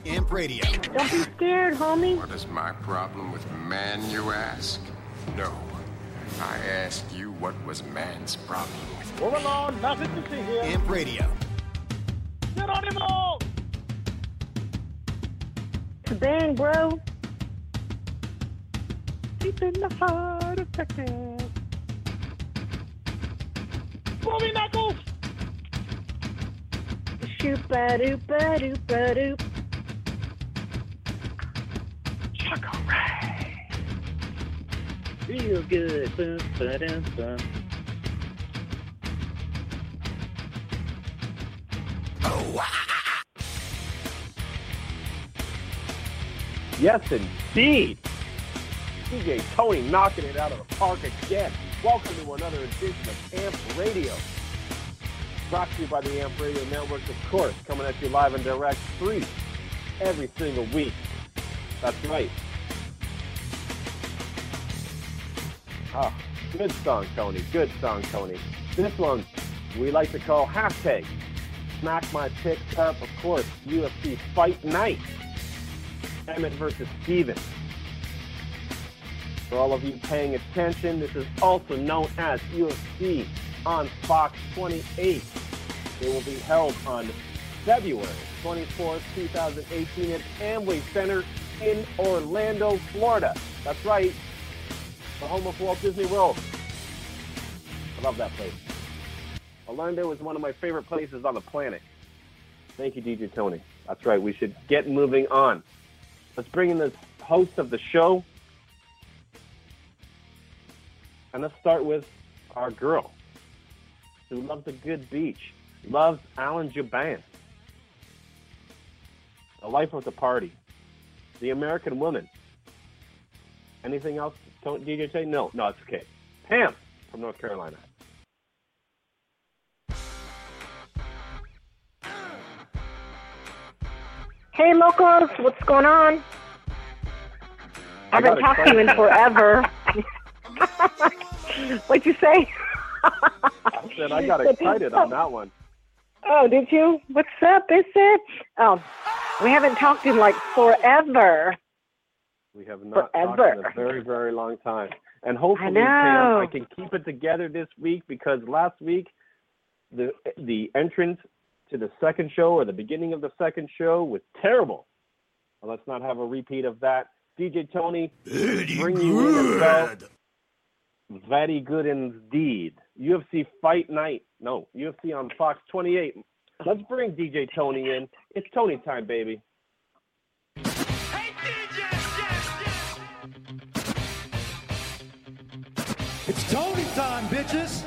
Amp Radio. Don't be scared, homie. What is my problem with man, you ask? No. I ask you what was man's problem with Move along, nothing to see here. Amp Radio. Geronimo! It's a bang, bro. Deep in the heart of Texas. Bobby Knuckles! Shoop-a-doop-a-doop-a-doop. Choco Ray. Real good. Boom, ba-dum, bum. Yes, indeed. DJ Tony knocking it out of the park again. Welcome to another edition of Amp Radio. Brought to you by the Amp Radio Network, of course, coming at you live and direct, free every single week. That's right. Oh, good song, Tony. Good song, Tony. This one we like to call hashtag Smack My Picks Up. Of course, UFC Fight Night. Emmett versus Steven. For all of you paying attention, this is also known as UFC on Fox 28. It will be held on February 24th, 2018 at Amway Center in Orlando, Florida. That's right, the home of Walt Disney World. I love that place. Orlando is one of my favorite places on the planet. Thank you, DJ Tony. That's right, we should get moving on. Let's bring in the host of the show. And let's start with our girl who loves a good beach, loves Alan Juban, the life of the party, the American woman. Anything else, DJ say? No, it's okay. Pam from North Carolina. Hey, locals, what's going on? I haven't talked to you in forever. What'd you say? I said I got excited on that one. Oh, did you? What's up, is it? Oh, we haven't talked in like forever. We have not talked in a very, very long time. And hopefully, Pam, I can keep it together this week because last week, the entrance to the second show or the beginning of the second show was terrible. Well, let's not have a repeat of that. DJ Tony, bring you in as well. Very good indeed. UFC Fight Night. No, UFC on Fox 28. Let's bring DJ Tony in. It's Tony time, baby. Hey, DJ! It's Tony time, bitches.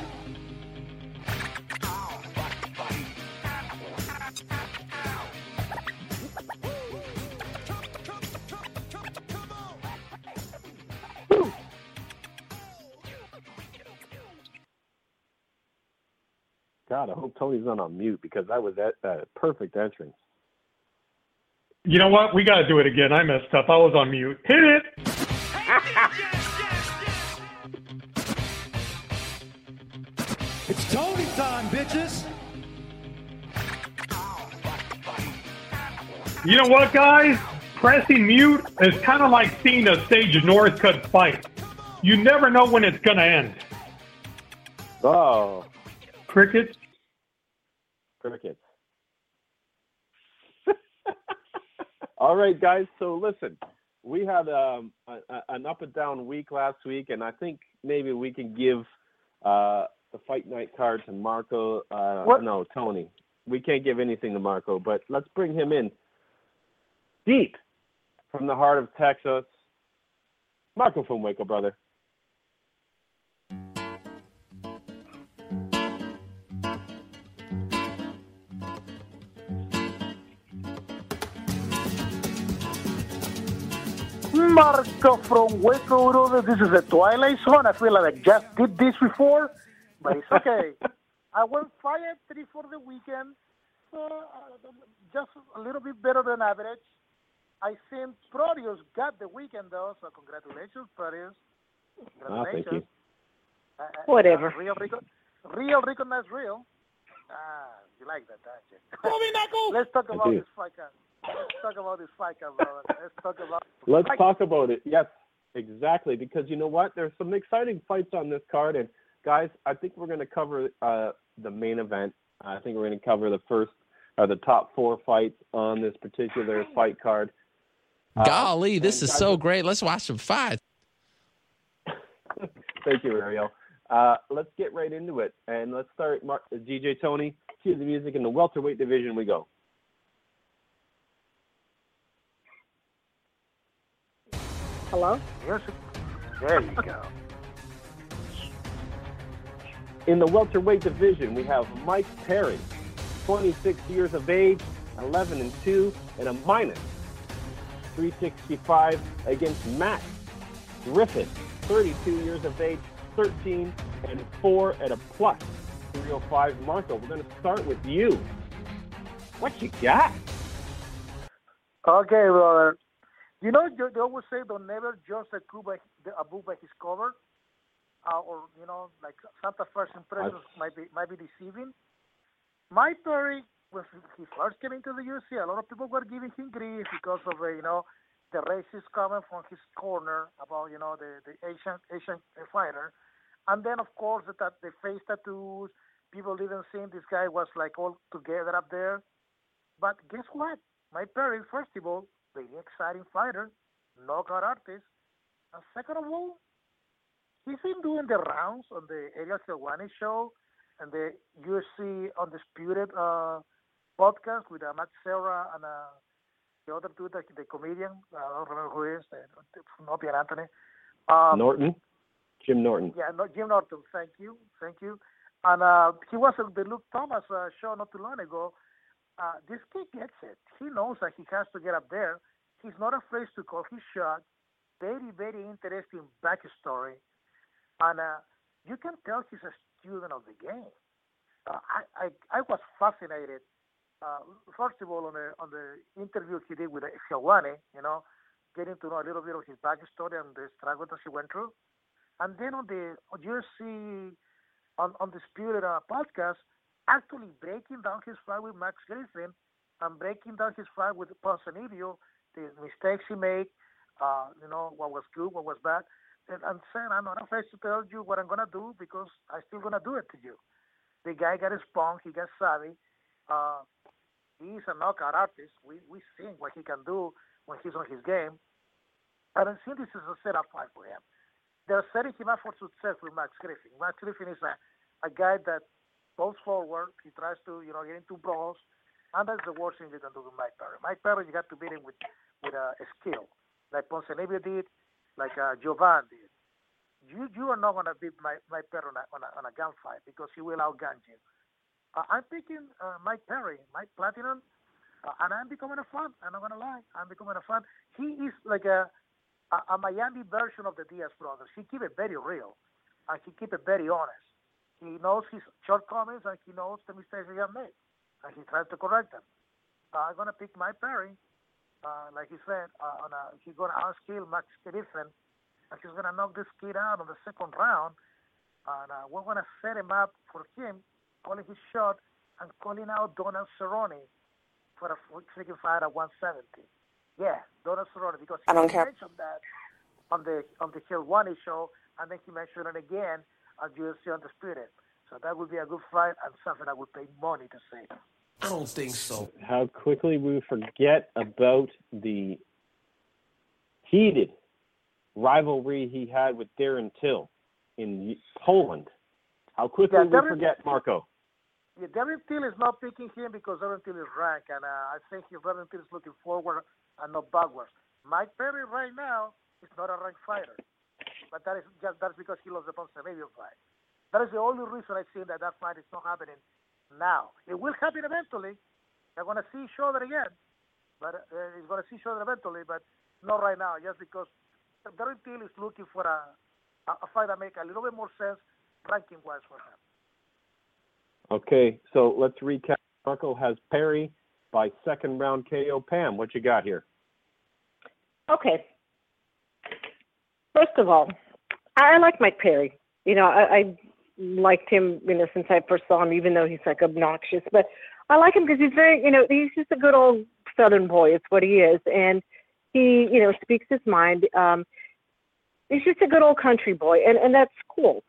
God, I hope Tony's not on mute because that was a perfect entrance. You know what? We got to do it again. I messed up. I was on mute. Hit it! It's Tony time, bitches. You know what, guys? Pressing mute is kind of like seeing a stage of Northcutt fight. You never know when it's going to end. Oh. Crickets. All right, guys. So listen, we had an up and down week last week, and I think maybe we can give the Fight Night card to Marco. No, Tony. We can't give anything to Marco, but let's bring him in deep from the heart of Texas. Marco from Waco, brother. Marco from Waco, brother. This is the Twilight Zone. I feel like I just did this before, but it's okay. I went 5-3 for the weekend, so just a little bit better than average. I think Proteus got the weekend, though, so congratulations, Proteus. Congratulations. Thank you. Whatever. Real recognize real. You like that, don't you? Let's talk about this fight card. talk about this fight, brother. Let's talk about it. Yes, exactly. Because you know what? There's some exciting fights on this card. And, guys, I think we're going to cover the main event. I think we're going to cover the top 4 fights on this particular fight card. Golly, this is so great. Let's watch some fights. Thank you, Ariel. Let's get right into it. And let's start, DJ Tony, cue the music. In the welterweight division we go. Hello? Yes. There you go. In the welterweight division, we have Mike Perry, 26 years of age, 11-2, and a minus 365 against Matt Griffin, 32 years of age, 13-4, and a plus 305. Marco, we're going to start with you. What you got? Okay, brother. You know, they always say don't never judge a book by his cover, or you know, like Santa first impressions might be deceiving. Mike Perry, when he first came into the UFC, a lot of people were giving him grief because of the racist comment from his corner about the Asian fighter, and then of course the face tattoos. People didn't think this guy was like all together up there, but guess what? Mike Perry, first of all, very exciting fighter, knockout artist. And second of all, he's been doing the rounds on the Ariel Helwani show and the UFC Undisputed podcast with Matt Serra and the other dude, the comedian. I don't remember who he is. Not Pierre Anthony. Norton. Jim Norton. Yeah, Jim Norton. Thank you. And he was on the Luke Thomas show not too long ago. This kid gets it. He knows that he has to get up there. He's not afraid to call his shot. Very, very interesting backstory. And you can tell he's a student of the game. I was fascinated. First of all, on the interview he did with Helwani, getting to know a little bit of his backstory and the struggle that he went through. And then on the UFC Undisputed podcast, actually breaking down his fight with Max Griffin and breaking down his fight with Ponzinibbio, the mistakes he made, what was good, what was bad, and saying, I'm not afraid to tell you what I'm going to do because I'm still going to do it to you. The guy got his punk, he got savvy. He's a knockout artist. We see what he can do when he's on his game. And I think this is a setup fight for him. They're setting him up for success with Max Griffin. Max Griffin is a guy that goes forward. He tries to, get into brawls. And that's the worst thing you can do with Mike Perry. Mike Perry, you got to beat him with a skill, like Ponzinibbio did, like Jovan did. You are not going to beat Mike Perry on a gunfight because he will outgun you. I'm picking Mike Perry, Mike Platinum, and I'm becoming a fan. I'm not going to lie. I'm becoming a fan. He is like a Miami version of the Diaz brothers. He keep it very real, and he keep it very honest. He knows his shortcomings, and he knows the mistakes he has made, and he tries to correct them. I'm going to pick Mike Perry. Like he said, he's going to outskill Max Griffin, and he's going to knock this kid out on the second round, and we're going to set him up for him, calling his shot, and calling out Donald Cerrone for a freaking fight at 170. Yeah, Donald Cerrone, because he mentioned that on the Helwani show, and then he mentioned it again at UFC Undisputed. So that would be a good fight and something I would pay money to see. I don't think so. How quickly we forget about the heated rivalry he had with Darren Till in Poland. How quickly we forget, Marco. Yeah, Darren Till is not picking him because Darren Till is ranked, and I think Darren Till is looking forward and not backwards. Mike Perry right now is not a ranked fighter, but that's because he lost the Ponzinibbio fight. That is the only reason I see that fight is not happening now. It will happen eventually. They're going to see each other again, but he's going to see each other eventually, but not right now, just because Darren Till is looking for a fight that makes a little bit more sense ranking-wise for him. Okay, so let's recap. Marco has Perry by second round KO. Pam, what you got here? Okay. First of all, I like Mike Perry. I liked him, since I first saw him, even though he's like obnoxious. But I like him because he's very, he's just a good old Southern boy. It's what he is, and he, speaks his mind. He's just a good old country boy, and that's cool.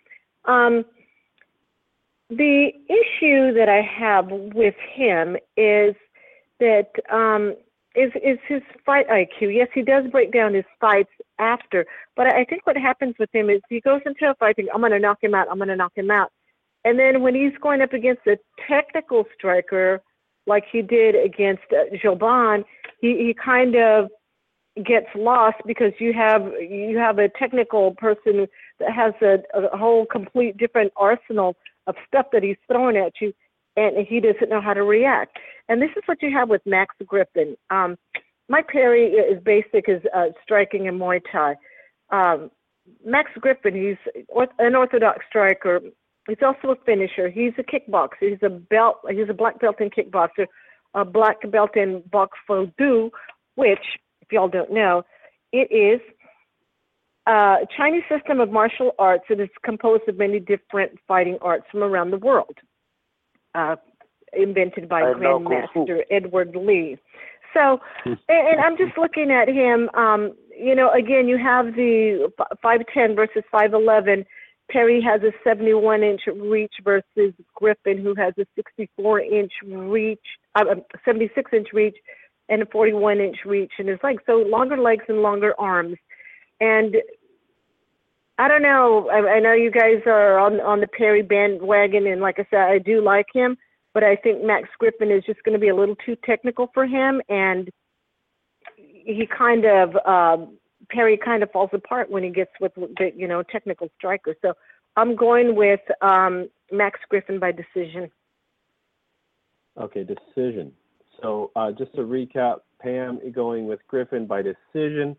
The issue that I have with him is that is his fight IQ. Yes, he does break down his fights after, but I think what happens with him is he goes into a fight thinking, I'm going to knock him out, and then when he's going up against a technical striker like he did against Joban, he kind of gets lost because you have a technical person that has a whole complete different arsenal of stuff that he's throwing at you, and he doesn't know how to react. And this is what you have with Max Griffin. Mike Perry is basic as striking and Muay Thai. Max Griffin, he's an orthodox striker. He's also a finisher. He's a kickboxer. He's a black belt in kickboxer, a black belt in Bok Fo Do, which, if y'all don't know, it is a Chinese system of martial arts that is composed of many different fighting arts from around the world, invented by Grandmaster Edward Lee. So, and I'm just looking at him, again, you have the 5'10" versus 5'11". Perry has a 71-inch reach versus Griffin, who has a 64-inch reach, 76-inch reach, and a 41-inch reach in his legs. So longer legs and longer arms. And I don't know. I know you guys are on the Perry bandwagon, and like I said, I do like him. But I think Max Griffin is just going to be a little too technical for him, and he Perry kind of falls apart when he gets with the technical striker. So I'm going with Max Griffin by decision. Okay, decision. So just to recap, Pam going with Griffin by decision.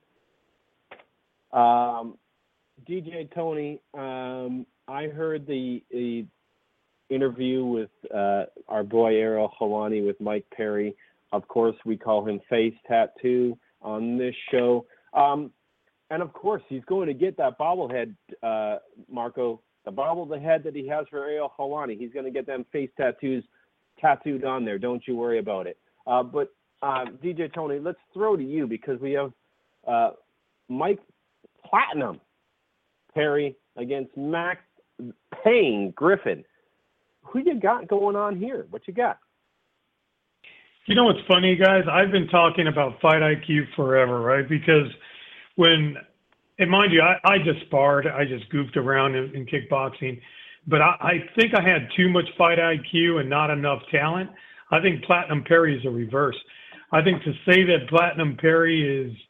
DJ Tony, I heard the interview with our boy Ariel Helwani with Mike Perry. Of course, we call him Face Tattoo on this show. And of course, he's going to get that bobblehead, Marco, the bobblehead that he has for Ariel Helwani. He's going to get them face tattoos tattooed on there. Don't you worry about it. But DJ Tony, let's throw to you because we have Mike Platinum Perry against Max Payne Griffin. Who you got going on here? What you got? You know what's funny, guys? I've been talking about fight IQ forever, right? Because and mind you, I just sparred. I just goofed around in kickboxing. But I think I had too much fight IQ and not enough talent. I think Platinum Perry is a reverse. I think to say that Platinum Perry is,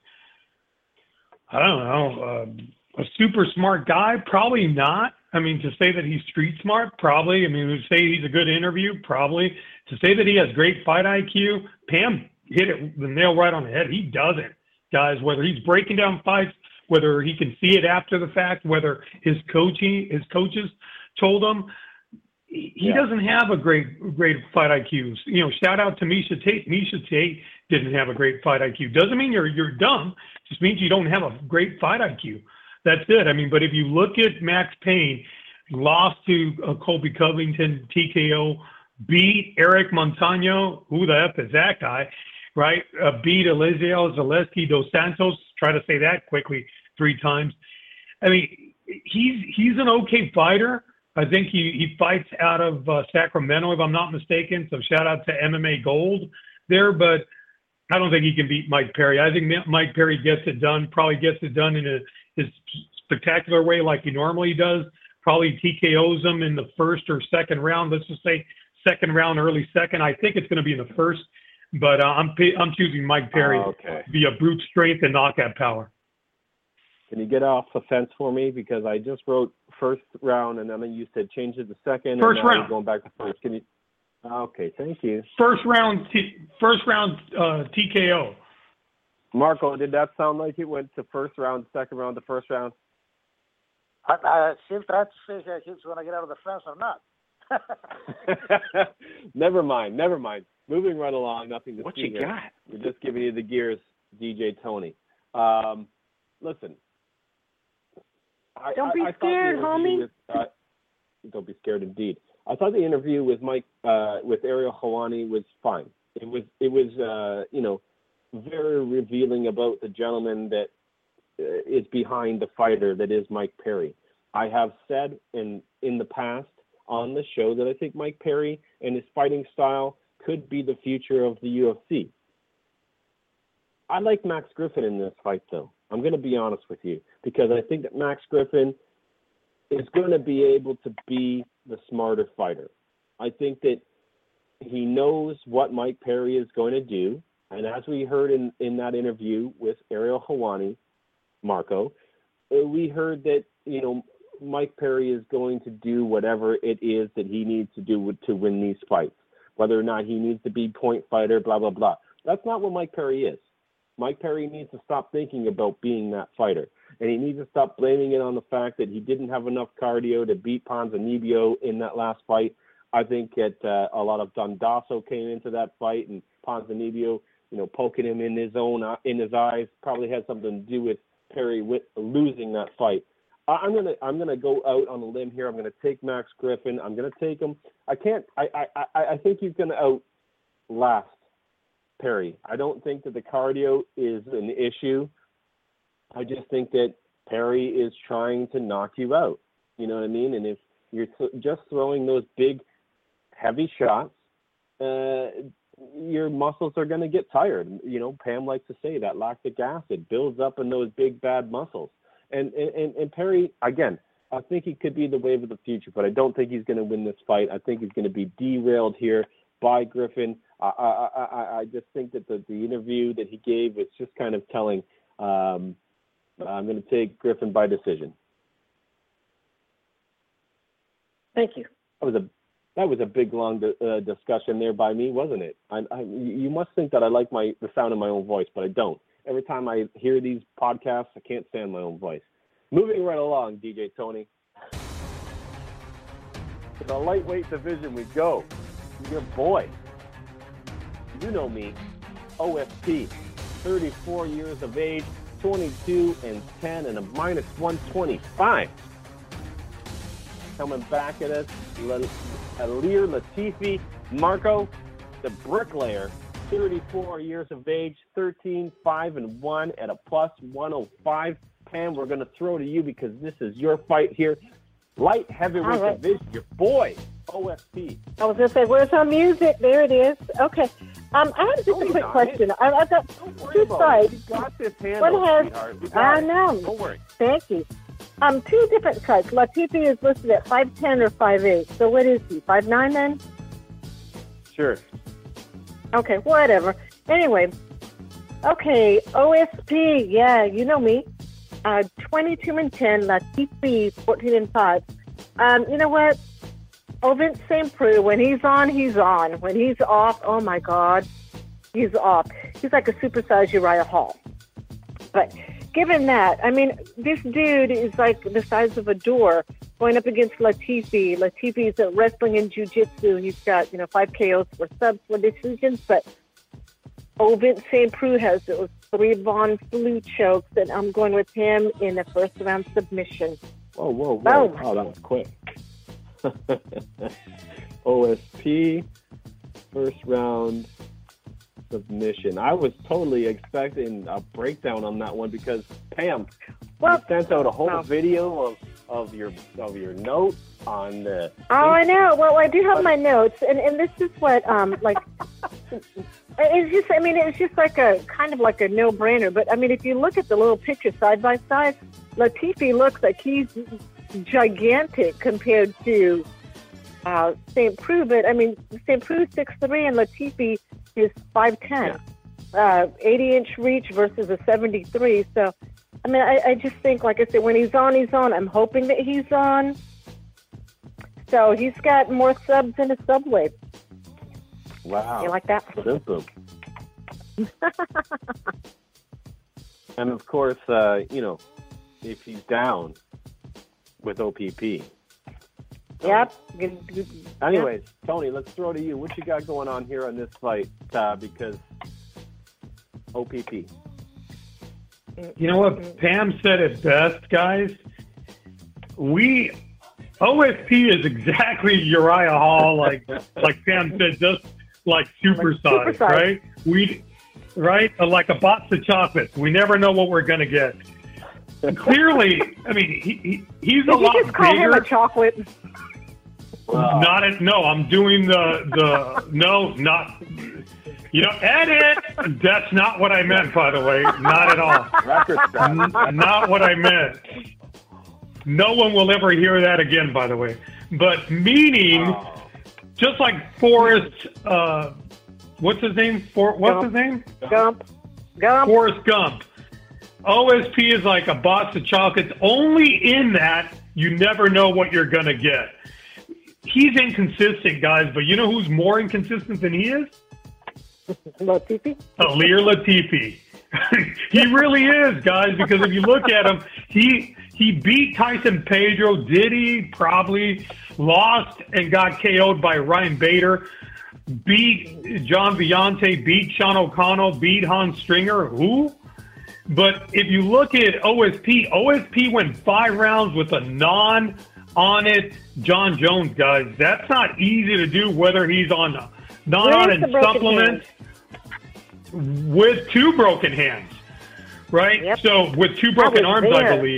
I don't know, a super smart guy, probably not. I mean, to say that he's street smart, probably. I mean, to say he's a good interview, probably. To say that he has great fight IQ, Pam hit the nail right on the head. He doesn't, guys. Whether he's breaking down fights, whether he can see it after the fact, whether his coaches told him, he doesn't have a great fight IQ. Shout out to Miesha Tate. Miesha Tate didn't have a great fight IQ. Doesn't mean you're dumb. Just means you don't have a great fight IQ. That's it. I mean, but if you look at Max Payne, lost to Colby Covington, TKO, beat Eric Montano, who the F is that guy, right? Beat Eliseo Zaleski dos Santos, try to say that quickly 3 times. I mean, he's an okay fighter. I think he fights out of Sacramento, if I'm not mistaken. So shout out to MMA Gold there, but I don't think he can beat Mike Perry. I think Mike Perry gets it done, probably gets it done in his spectacular way like he normally does, probably TKOs him in the first or second round. Let's just say second round, early second. I think it's going to be in the first, but I'm choosing Mike Perry via brute strength and knockout power. Can you get off the fence for me? Because I just wrote first round, and then you said change it to second. First and now round. you're going back to first. Can you? Okay, thank you. First round TKO. Marco, did that sound like it went to first round, second round, to first round? She'll try to say if he's going to get out of the fence or not. Never mind. Moving right along, nothing to what see you here. got? We're just giving you the gears, DJ Tony. Listen. Don't be scared, homie. Don't be scared, indeed. I thought the interview with Ariel Helwani was fine. It was very revealing about the gentleman that is behind the fighter that is Mike Perry. I have said in the past on the show that I think Mike Perry and his fighting style could be the future of the UFC. I like Max Griffin in this fight, though. I'm going to be honest with you, because I think that Max Griffin is going to be able to be the smarter fighter. I think that he knows what Mike Perry is going to do. And as we heard in that interview with Ariel Helwani, Marco, we heard that, Mike Perry is going to do whatever it is that he needs to do to win these fights, whether or not he needs to be point fighter, blah, blah, blah. That's not what Mike Perry is. Mike Perry needs to stop thinking about being that fighter. And he needs to stop blaming it on the fact that he didn't have enough cardio to beat Ponzinibbio in that last fight. I think that a lot of Dondasso came into that fight, and Ponzinibbio, poking him in his eyes probably had something to do with Perry losing that fight. I'm gonna go out on a limb here. I'm gonna take Max Griffin. I'm gonna take him. I think he's gonna outlast Perry. I don't think that the cardio is an issue. I just think that Perry is trying to knock you out. You know what I mean? And if you're just throwing those big, heavy shots, your muscles are going to get tired. Pam likes to say that lactic acid builds up in those big, bad muscles. And Perry, again, I think he could be the wave of the future, but I don't think he's going to win this fight. I think he's going to be derailed here by Griffin. I just think that the interview that he gave was just kind of telling. I'm going to take Griffin by decision. Thank you. That was a big, long discussion there by me, wasn't it? You must think that I like the sound of my own voice, but I don't. Every time I hear these podcasts, I can't stand my own voice. Moving right along, DJ Tony. To the lightweight division we go. Your boy. You know me. OSP. 34 years of age, 22-10, and a minus 125. Coming back at us, Ilir Latifi, Marco, the bricklayer, 34 years of age, 13-5-1 at a plus 105. Pam, we're going to throw to you because this is your fight here. Light heavyweight division, your boy, OSP. I was going to say, where's our music? There it is. Okay. I have just a quick question. I've got two sides. You got this handle, sweetheart. I know. Don't worry. Thank you. Two different cuts. Latifi is listed at 5'10" or 5'8". So what is he? 5'9" then? Sure. Okay, whatever. Anyway, okay, OSP. Yeah, you know me. 22-10. Latifi 14-5. You know what? Ovince St. Preux, when he's on, he's on. When he's off, oh my God, he's off. He's like a supersized Uriah Hall. But given that, I mean, this dude is like the size of a door going up against Latifi. Latifi's at wrestling and jiu-jitsu. He's got, 5 KOs for subs for decisions, but Ovince St. Preux has those 3 Von Flue chokes, and I'm going with him in a first-round submission. Whoa. Boom. Oh, that was quick. OSP, first-round submission. I was totally expecting a breakdown on that one because Pam, you sent out a whole video of your note on the. Oh, I know. Well, I do have my notes, and this is what it's just like a kind of like a no-brainer. But I mean, if you look at the little picture side by side, Latifi looks like he's gigantic compared to St. Preux. But I mean, St. Preux 6'3" and Latifi is 5'10", 80-inch reach versus a 73. So, I mean, I just think, like I said, when he's on, he's on. I'm hoping that he's on. So he's got more subs than a subway. Wow. You like that? Simple. And of course, if he's down with OPP. Yep. Anyways, Tony, let's throw to you. What you got going on here on this fight? Because OPP. You know what? Pam said it best, guys. OSP is exactly Uriah Hall, like Pam said, just like supersized, right? right? Like a box of chocolates. We never know what we're going to get. Clearly, I mean, he's a lot Did you just call him bigger. a chocolate? Not it. No, I'm doing the no, not. Edit. That's not what I meant, by the way. Not at all. Not what I meant. No one will ever hear that again, by the way. But meaning, just like Forrest, what's his name? What's his name? Gump. Forrest Gump. OSP is like a box of chocolates. Only in that you never know what you're going to get. He's inconsistent, guys, but you know who's more inconsistent than he is? Latifi? Alir Latifi. He really is, guys, because if you look at him, he beat Tyson Pedro. Did he? Probably. Lost and got KO'd by Ryan Bader. Beat John Villante. Beat Sean O'Connell. Beat Hans Stringer. Who? But if you look at OSP went 5 rounds with a non-on-it John Jones, guys. That's not easy to do, whether he's on non-on-it supplements with 2 broken hands, right? Yep. So with 2 broken arms, I believe.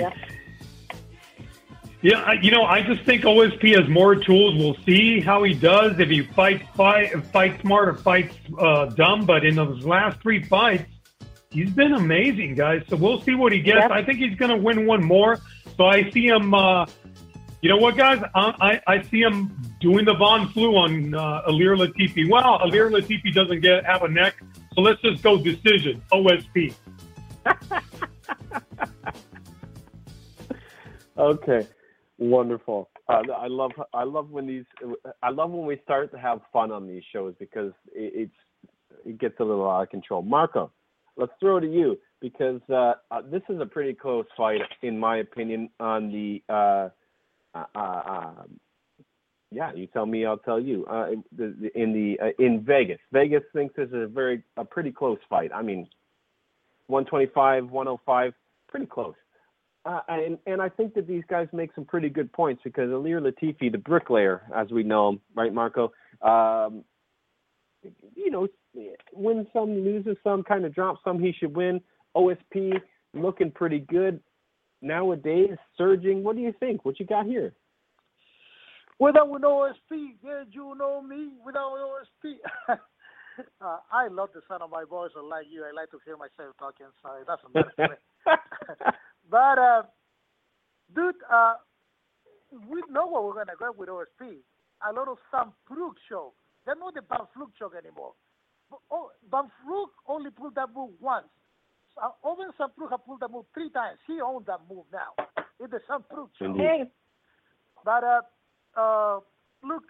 Yeah, I just think OSP has more tools. We'll see how he does, if he fights smart or fights dumb. But in those last 3 fights, he's been amazing, guys. So we'll see what he gets. Yep. I think he's going to win one more. So I see him, you know what, guys? I see him doing the Von Flu on Alir Latifi. Well, Alir Latifi doesn't have a neck, so let's just go decision, OSP. Okay, wonderful. I love when we start to have fun on these shows, because it gets a little out of control. Marco, let's throw it to you, because this is a pretty close fight, in my opinion, on the you tell me, I'll tell you. In Vegas. Vegas thinks this is a pretty close fight. I mean, 125, 105, pretty close. And I think that these guys make some pretty good points, because Alir Latifi, the bricklayer, as we know him, right, Marco? Wins some, loses some, kind of drops some. He should win. OSP looking pretty good nowadays, surging. What do you think? What you got here? Without OSP, yeah, you know me. Without OSP, I love the sound of my voice. Unlike you, I like to hear myself talking. So it doesn't matter. But dude, we know what we're gonna get with OSP. A lot of Sam Brook show. They're not the Van Vloek show anymore. Van Vloek only pulled that move once. Owen Sam Brook has pulled that move 3 times. He owns that move now. It's the Sam Brook show. Indeed. But look,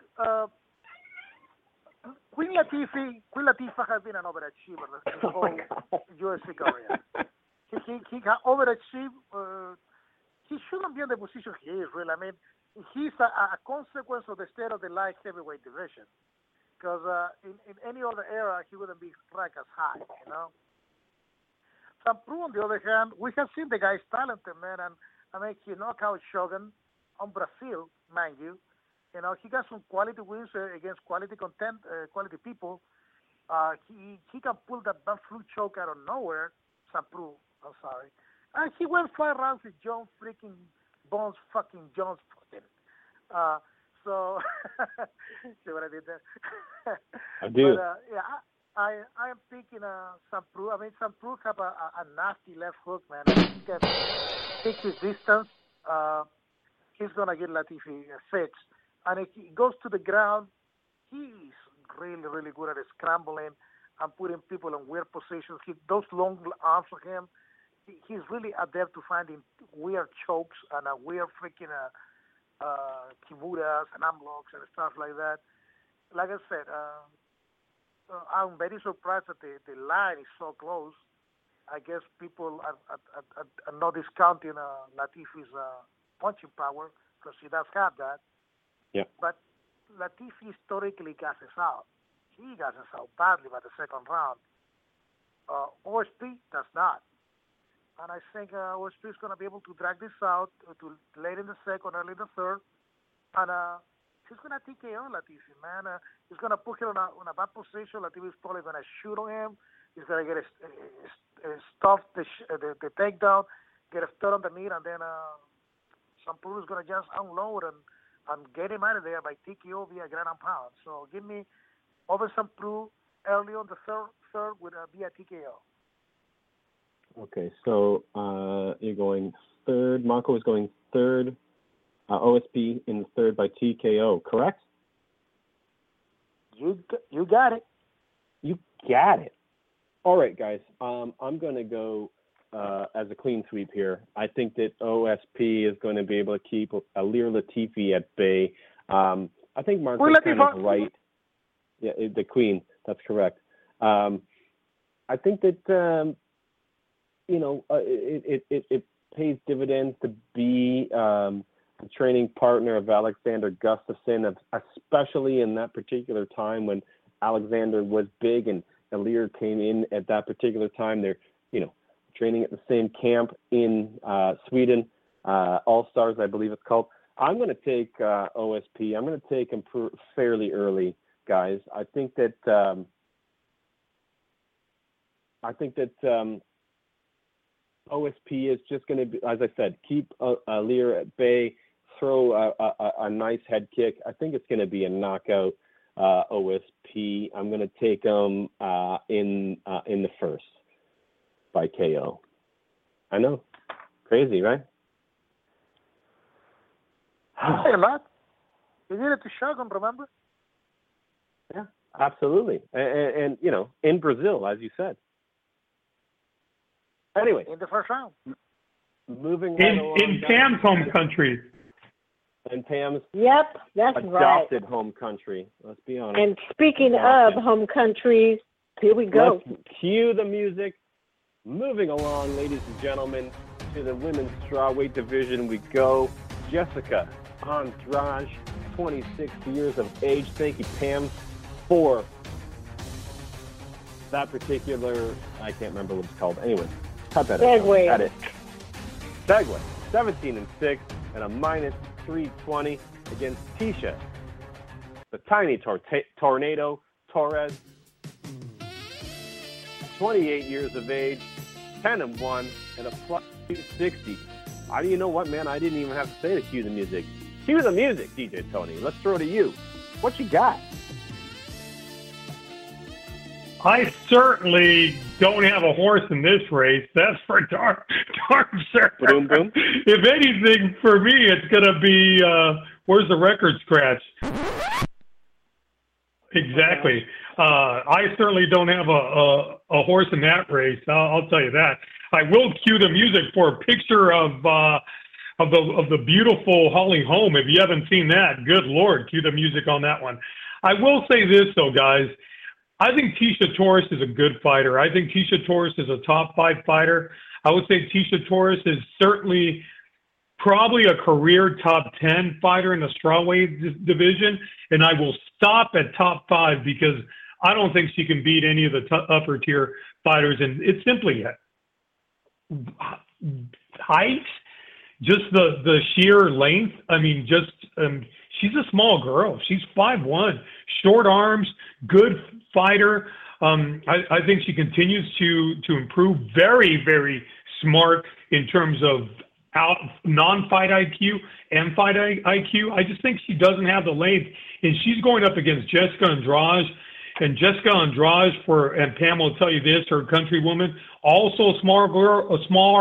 Queen Latifah has been an overachiever the whole UFC career. He got overachieved. He shouldn't be in the position he is, really. I mean, he's a consequence of the state of the light heavyweight division. Because in any other era, he wouldn't be ranked as high, you know. Sam Brook, on the other hand, we have seen the guy's talented, man. And I mean, he knocked out Shogun on Brazil, mind you. You know, he got some quality wins against quality people. He can pull that Van Vloek choke out of nowhere. Sam Brook, I'm sorry. And he went 5 rounds with John freaking Bones fucking Jones fucking. So, see what I did there? I do. But, I am thinking Sam Brook. I mean, Sam Brook have a nasty left hook, man. He can take his distance. He's going to get Latifi fixed. And if he goes to the ground, he's really, really good at scrambling and putting people in weird positions. Those long arms of him, he's really adept to finding weird chokes and weird freaking kimuras and arm locks and stuff like that. Like I said, I'm very surprised that the line is so close. I guess people are not discounting Latifi's punching power, because he does have that. Yeah. But Latifi historically gasses out. He gasses out badly by the second round. OSP does not. And I think OSP is going to be able to drag this out to late in the second, early in the third. And he's going to TKO Latifi, man. He's going to put him in a bad position. Latifi is probably going to shoot on him. He's gonna get stuff the takedown, get a stud on the knee, and then Sampuru's gonna just unload and get him out of there by TKO via ground and pound. So give me over Sampuru early on the third with via TKO. Okay, so you're going third. Marco is going third. OSP in the third by TKO, correct? You got it. You got it. All right, guys. I'm going to go as a clean sweep here. I think that OSP is going to be able to keep Ilir Latifi at bay. I think Marco's kind of right. Yeah, the queen. That's correct. I think that it pays dividends to be the training partner of Alexander Gustafsson, especially in that particular time when Alexander was big and Ilir came in at that particular time. They're, training at the same camp in Sweden, All Stars, I believe it's called. I'm going to take OSP. I'm going to take him fairly early, guys. I think that OSP is just going to be, as I said, keep Ilir at bay, throw a nice head kick. I think it's going to be a knockout OSP. I'm going to take him in the first by KO. I know. Crazy, right? Hey, Matt. You did it to Shogun, remember? Yeah, absolutely. And in Brazil, as you said. Anyway. In the first round. Moving right along. In Pam's home country. And Pam's that's adopted right. home country. Let's be honest. And speaking of home countries, here we go. Let's cue the music. Moving along, ladies and gentlemen, to the women's strawweight division we go. Jessica Andrade, 26 years of age. Thank you, Pam, for that particular, I can't remember what it's called. Anyway, cut that out. Segway. Got it. Segway, 17-6 and a -320 against Tisha, the tiny tornado Torres, 28 years of age, 10-1 and a +260. You know what, man? I didn't even have to say to cue the music. Cue the music, DJ Tony. Let's throw to you. What you got? I certainly don't have a horse in this race. That's for darn sure. Boom, boom. If anything, for me, it's going to be, where's the record scratch? Exactly. I certainly don't have a horse in that race. I'll tell you that. I will cue the music for a picture of the beautiful Holly Holm. If you haven't seen that, good Lord, cue the music on that one. I will say this though, guys. I think Tisha Torres is a good fighter. I think Tisha Torres is a top 5 fighter. I would say Tisha Torres is certainly probably a career top 10 fighter in the strawweight division, and I will stop at top 5 because I don't think she can beat any of the upper tier fighters. And it's simply height, just the sheer length. I mean, she's a small girl. She's 5'1", short arms, good fighter. I think she continues to improve. Very, very smart in terms of non-fight IQ and fight IQ. I just think she doesn't have the length, and she's going up against Jessica Andrade. And Jessica Andrade, and Pam will tell you this, her countrywoman, also a small girl, a small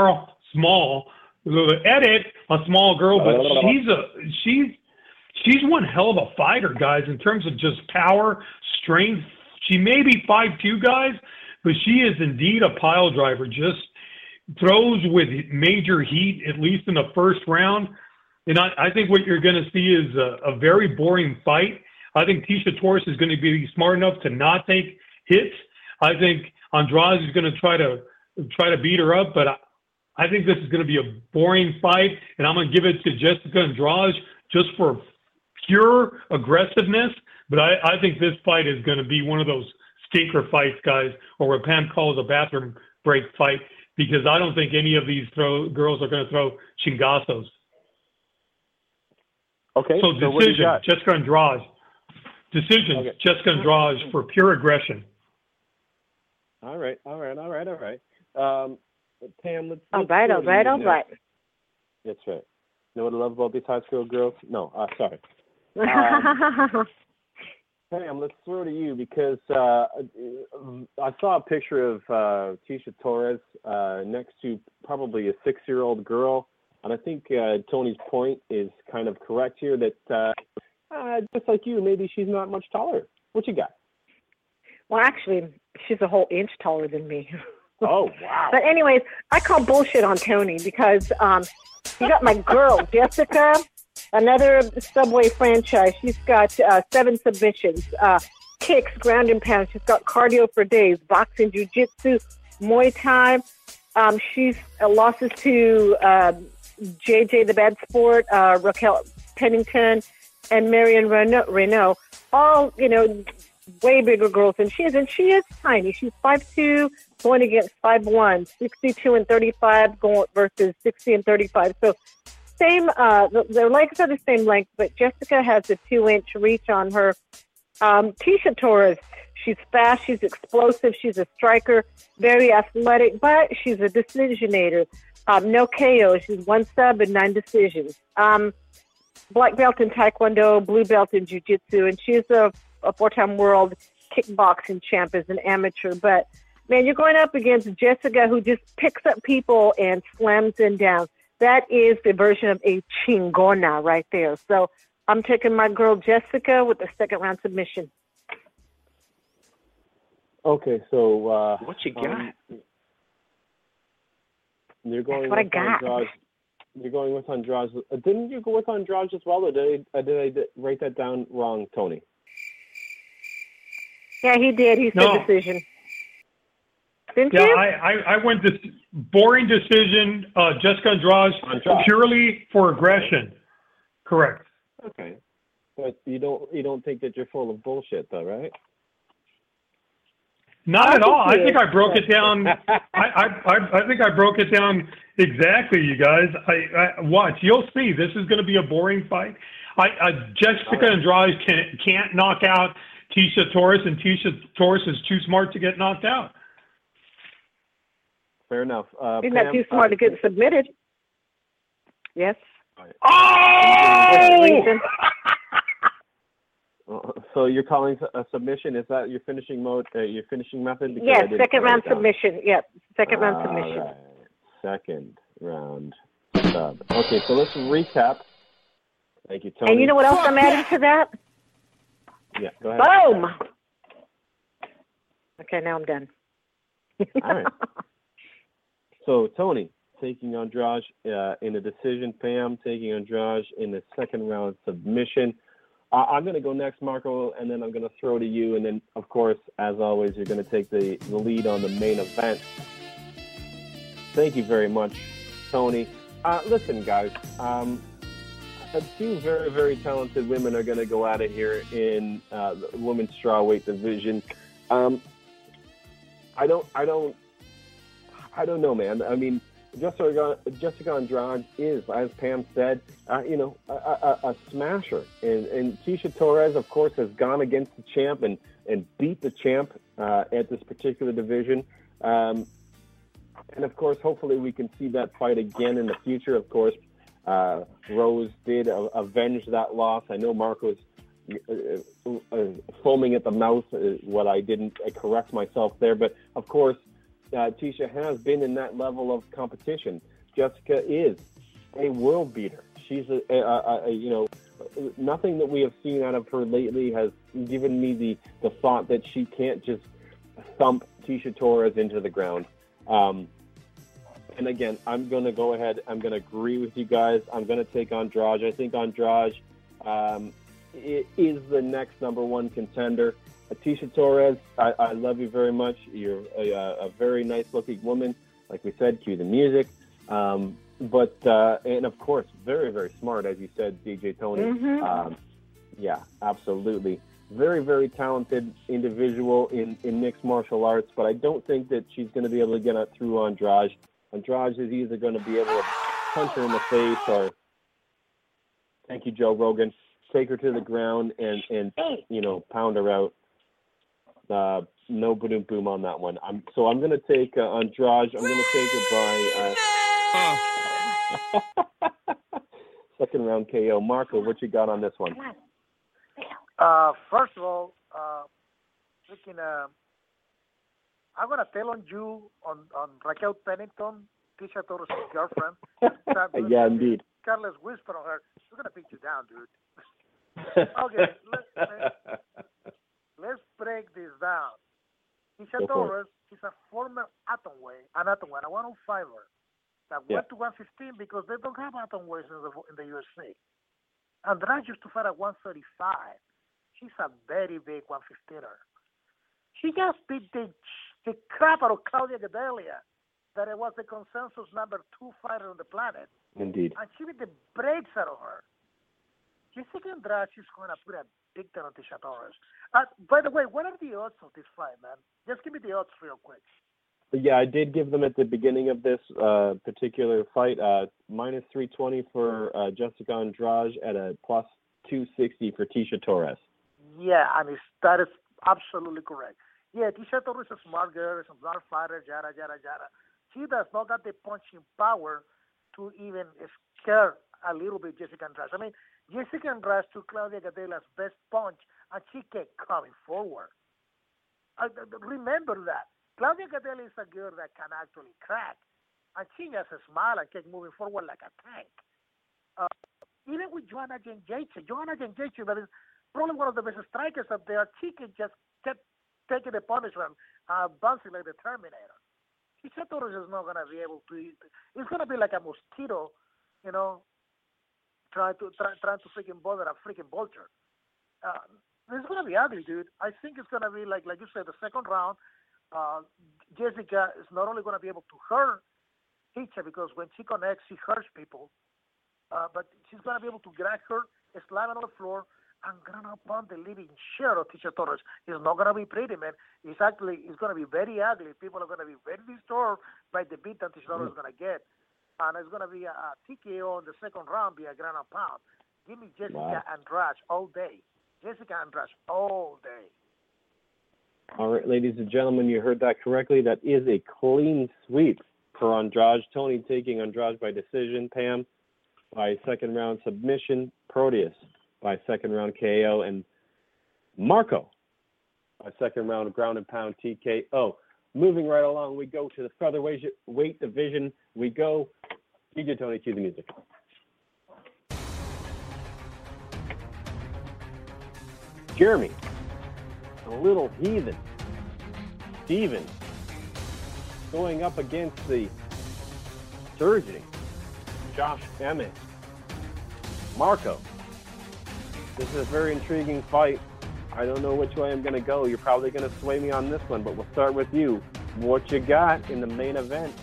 girl, but she's one hell of a fighter, guys, in terms of just power, strength. She may be 5'2", guys, but she is indeed a pile driver. Just throws with major heat, at least in the first round. And I think what you're going to see is a very boring fight. I think Tisha Torres is going to be smart enough to not take hits. I think Andrade is going to try to beat her up, but I think this is going to be a boring fight, and I'm going to give it to Jessica Andrade just for pure aggressiveness. But I think this fight is going to be one of those stinker fights, guys, or what Pam calls a bathroom break fight, because I don't think any of these girls are going to throw chingazos. Okay. So decision, Jessica Andrade. Decision, okay. Jessica Andrade for pure aggression. All right. Pam, let's All right. That's right. You know what I love about these high school girls? No, sorry. Pam, let's throw to you because I saw a picture of Tisha Torres next to probably a 6-year-old girl, and I think Tony's point is kind of correct here that just like you, maybe she's not much taller. What you got? Well, actually, she's a whole inch taller than me. Oh, wow. But anyways, I call bullshit on Tony because you got my girl, Jessica, another Subway franchise. She's got 7 submissions, kicks, ground and pound. She's got cardio for days, boxing, jiu-jitsu, Muay Thai. She's losses to JJ the Bad Sport, Raquel Pennington, and Marion Renault. All, way bigger girls than she is. And she is tiny. She's 5'2", going against 5'1", 62 and 35 going versus 60 and 35. So same, their legs are the same length, but Jessica has a 2-inch reach on her. Tisha Torres, she's fast, she's explosive, she's a striker, very athletic, but she's a decisionator. No KO, she's 1 sub and 9 decisions. Black belt in Taekwondo, blue belt in Jiu-Jitsu, and she's a 4-time world kickboxing champ as an amateur. But, man, you're going up against Jessica, who just picks up people and slams them down. That is the version of a chingona right there. So I'm taking my girl Jessica with the 2nd-round submission. Okay, so what you got? You're going That's what with I got. Andrade. You're going with Andrade. Didn't you go with Andrade as well, or did I write that down wrong, Tony? Yeah, he did. He said decision. Didn't you? I went this boring decision, Jessica Andrade, purely for aggression. Correct. Okay. But you don't think that you're full of bullshit, though, right? Not at all. I think I broke it down. I think I broke it down exactly, you guys. I watch. You'll see. This is going to be a boring fight. Jessica Andrade can't knock out Tisha Torres, and Tisha Torres is too smart to get knocked out. Fair enough. He's not too smart to get submitted. Yes. Oh! So you're calling a submission? Is that your finishing mode? Your finishing method? Because yes, 2nd-round submission. Yep, 2nd-round submission. Right. 2nd round sub. Okay, so let's recap. Thank you, Tony. And you know what else I'm adding to that? Yeah, go ahead. Boom! Okay, now I'm done. All right. So, Tony taking Andrade in a decision. Pam taking Andrade in the 2nd-round submission. I'm going to go next, Marco, and then I'm going to throw to you. And then, of course, as always, you're going to take the lead on the main event. Thank you very much, Tony. Listen, guys, 2 very, very talented women are going to go at it here in the women's strawweight division. I don't know, man. I mean, Jessica Andrade is, as Pam said, a smasher. And Tisha Torres, of course, has gone against the champ and beat the champ at this particular division. And, of course, hopefully we can see that fight again in the future. Of course, Rose did avenge that loss. I know Marco was foaming at the mouth, what I didn't correct myself there. But, of course, Tisha has been in that level of competition. Jessica is a world beater. She's nothing that we have seen out of her lately has given me the thought that she can't just thump Tisha Torres into the ground. And again, I'm going to go ahead. I'm going to agree with you guys. I'm going to take Andrade. I think Andrade is the next #1 contender. Tisha Torres, I love you very much. You're a very nice-looking woman. Like we said, cue the music. But and, of course, very, very smart, as you said, DJ Tony. Mm-hmm. Yeah, absolutely. Very, very talented individual in mixed martial arts, but I don't think that she's going to be able to get it through Andrade. Andrade is either going to be able to punch her in the face or, thank you, Joe Rogan, take her to the ground and pound her out. no boom boom on that one. I'm going to take Andrade. I'm going to take it by second round KO. Marco, what you got on this one? First of all, I'm gonna tell on you on Raquel Pennington, Tisha Torres' girlfriend. Yeah, indeed. Carlos whisper on her. She's gonna beat you down, dude. Okay, let's break this down. Tisha Torres is a former atomweight, a 105er that went to 115 because they don't have atomweights in the UFC. Andrade used to fight at 135. She's a very big 115er. She just beat the crap out of Claudia Gadelha, that it was the consensus number 2 fighter on the planet. Indeed. And she beat the brakes out of her. Jessica Andrade is going to put a big down on Tisha Torres. By the way, what are the odds of this fight, man? Just give me the odds real quick. Yeah, I did give them at the beginning of this particular fight. Minus 320 for Jessica Andrade at a plus 260 for Tisha Torres. Yeah, and that is absolutely correct. Yeah, Tisha Torres is a smart girl, is a smart fighter, yada, yada, yada. She does not have the punching power to even scare a little bit Jessica Andrade. I mean, Jessica Andrade took Claudia Gadelha's best punch, and she kept coming forward. Remember that. Claudia Gadelha is a girl that can actually crack, and she just smiled and kept moving forward like a tank. Even with Joanna Jędrzejczyk, that is probably one of the best strikers up there, she just kept taking the punishment, bouncing like the Terminator. Tisha Torres is not going to be able to eat. It's going to be like a mosquito, trying to freaking bother a freaking vulture. It's going to be ugly, dude. I think it's going to be like you said, the second round. Jessica is not only going to be able to hurt Tisha because when she connects, she hurts people, but she's going to be able to grab her, slam her on the floor, and gonna pound the living shit of Tisha Torres. It's not gonna be pretty, man. It's gonna be very ugly. People are gonna be very disturbed by the beat that Tisha Torres is gonna get, and it's gonna be a TKO in the second round, be a ground and pound. Give me Jessica Andrade all day. Jessica Andrade all day. All right, ladies and gentlemen, you heard that correctly. That is a clean sweep for Andrade. Tony taking Andrade by decision. Pam by second round submission. Proteus by second round KO, and Marco by second round ground and pound TKO. Moving right along, we go to the featherweight division. We go. DJ Tony, cue the music. Jeremy, the little heathen, Steven, going up against the surging Josh Emmett. Marco. This is a very intriguing fight. I don't know which way I'm going to go. You're probably going to sway me on this one, but we'll start with you. What you got in the main event?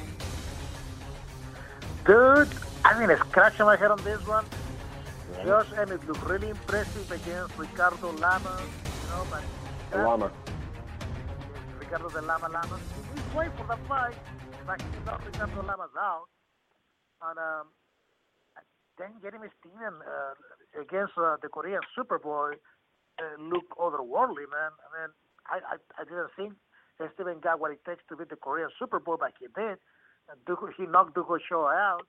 Dude, I'm going to scratch my head on this one. Right. Josh Emmett looked really impressive against Ricardo Lamas. Lama. Ricardo de Lama. He's waiting for the fight, but he knocked Ricardo Lamas out. And then Jeremy Steven against the Korean Superboy look otherworldly, man. I mean, I didn't think Steven got what it takes to beat the Korean Superboy, but he did. He knocked Dugo Show out.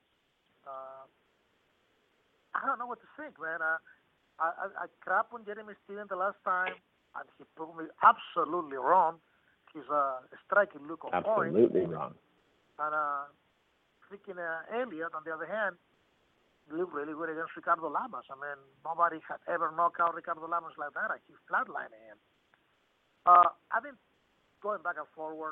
I don't know what to think, man. I crap on Jeremy Steven the last time, and he proved me absolutely wrong. He's striking look on point. Absolutely wrong. And freaking Elliott, on the other hand, looked really good against Ricardo Lamas. I mean, nobody had ever knocked out Ricardo Lamas like that. He's flatlining him. I've been going back and forward.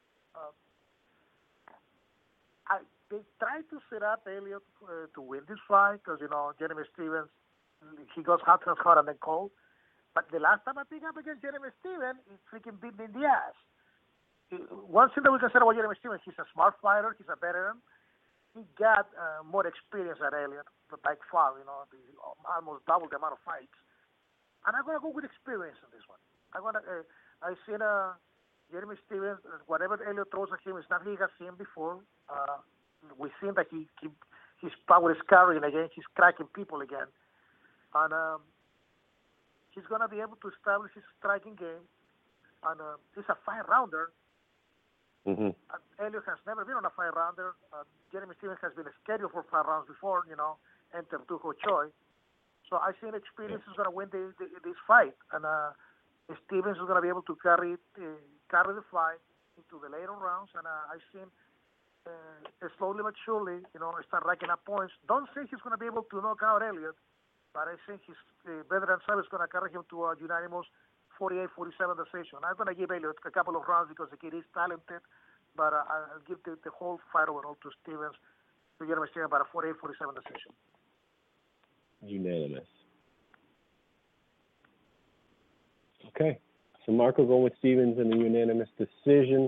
They tried to set up Elliott to win this fight because, Jeremy Stevens, he goes hot and then cold. But the last time I picked up against Jeremy Stevens, he freaking beat me in the ass. One thing that we can say about Jeremy Stevens, he's a smart fighter, he's a veteran. He got more experience than Elliott, by far, almost double the amount of fights. And I'm going to go with experience in this one. I've seen Jeremy Stevens, whatever Elliott throws at him is nothing he has seen before. We've seen that his power is carrying again, he's cracking people again. And he's going to be able to establish his striking game. and it's a 5-rounder. Mm-hmm. Elliott has never been on a 5-rounder. Jeremy Stevens has been scheduled for 5 rounds before, enter Tuho Choi. So I think experience is going to win this fight, and Stevens is going to be able to carry the fight into the later rounds, and I think slowly but surely, start racking up points. Don't think he's going to be able to knock out Elliott, but I think his veteran side is going to carry him to a unanimous 48-47 decision. I'm going to give Elliott a couple of rounds because the kid is talented, but I'll give the whole fight overall to Stevens, to Jeremy Stevens, about a 48-47 decision. Unanimous. Okay. So Marco going with Stevens in the unanimous decision.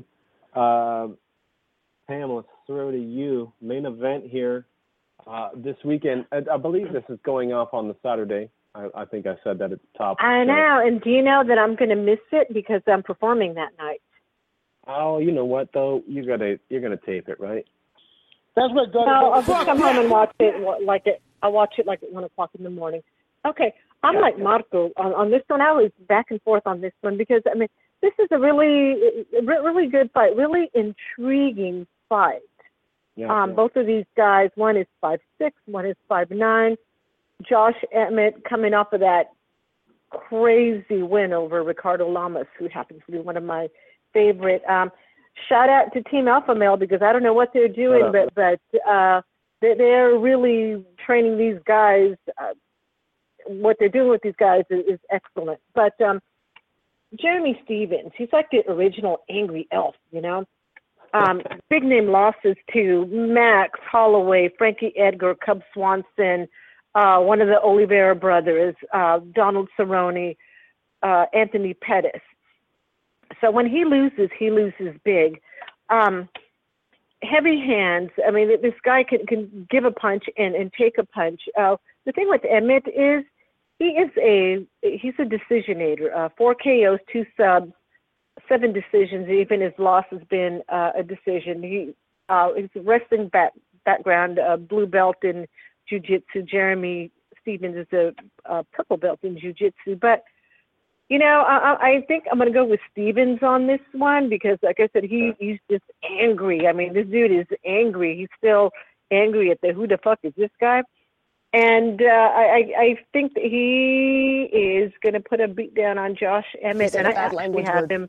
Pam, let's throw to you. Main event here this weekend. I believe this is going off on the Saturday. I think I said that at the top. I know. And do you know that I'm going to miss it because I'm performing that night? Oh, you know what, though? You're gonna tape it, right? That's what God. No, I'll just come home and watch it. I'll watch it like at 1 o'clock in the morning. Okay. I'm like Marco on this one. I was back and forth on this one because, I mean, this is a really good fight, really intriguing fight. Yeah, Both of these guys, one is 5'6", one is 5'9". Josh Emmett coming off of that crazy win over Ricardo Lamas, who happens to be one of my favorite. Shout out to Team Alpha Male because I don't know what they're doing, but they're really training these guys. What they're doing with these guys is excellent. But Jeremy Stevens, he's like the original angry elf, Big name losses to Max Holloway, Frankie Edgar, Cub Swanson, one of the Oliveira brothers, Donald Cerrone, Anthony Pettis. So when he loses big. Heavy hands. I mean, this guy can give a punch and take a punch. The thing with Emmett is he's a decisionator. 4 KOs, 2 subs, 7 decisions. Even his loss has been a decision. He's a wrestling background, blue belt in jiu-jitsu. Jeremy Stevens is a purple belt in jiu-jitsu. But, I think I'm going to go with Stevens on this one because, like I said, he's just angry. I mean, this dude is angry. He's still angry at who the fuck is this guy? And I think that he is going to put a beat down on Josh Emmett, and I actually have him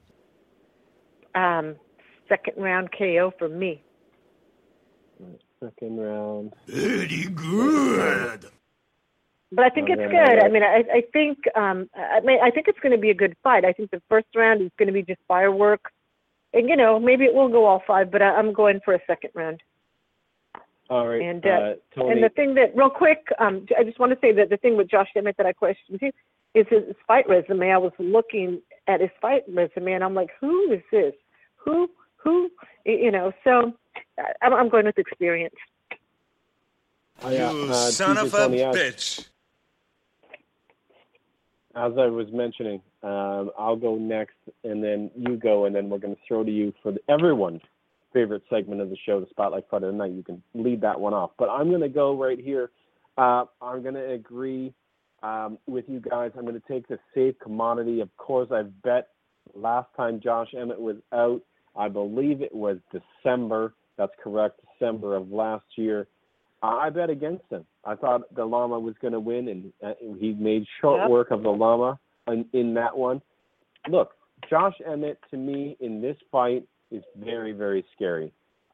second round KO for me. Second round. Very good. But I think it's good. I mean, I think it's going to be a good fight. I think the first round is going to be just fireworks, and maybe it will go all 5. But I'm going for a second round. All right. And Tony. and the thing that real quick, I just want to say that the thing with Josh Emmett that I questioned too is his fight resume. I was looking at his fight resume, and I'm like, who is this? Who? So I'm going with experience. You son of a bitch. As I was mentioning, I'll go next, and then you go, and then we're going to throw to you for everyone's favorite segment of the show, the Spotlight Fight of the Night. You can lead that one off. But I'm going to go right here. I'm going to agree with you guys. I'm going to take the safe commodity. Of course, I've bet last time Josh Emmett was out, I believe it was December. That's correct, December of last year. I bet against him. I thought the Llama was going to win, and he made short work of the Llama in that one. Look, Josh Emmett, to me, in this fight, is very, very scary.